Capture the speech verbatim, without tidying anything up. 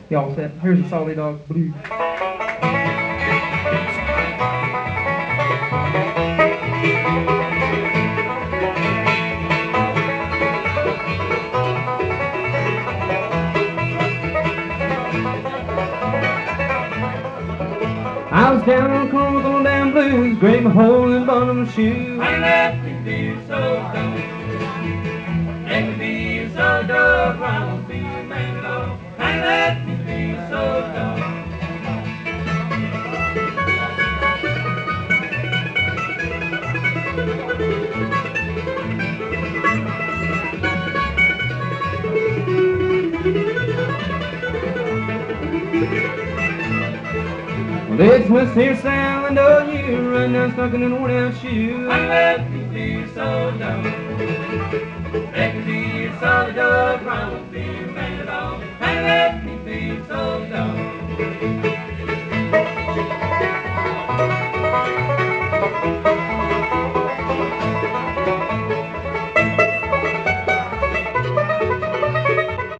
Y'all set. Here's the Solid Dog Blues. I was down on the corner with on damn blues, scraped my hole in the bottom of my shoe. I left me feel so dumb. Make me feel so dumb. I won't be a man at all. I left me feel so dumb. Well, it's West here, Sound, oh, you right now stuck in an worn out shoe. I left me feel so dumb. Make me feel so dumb. I won't be a man at all. I left me feel so dumb.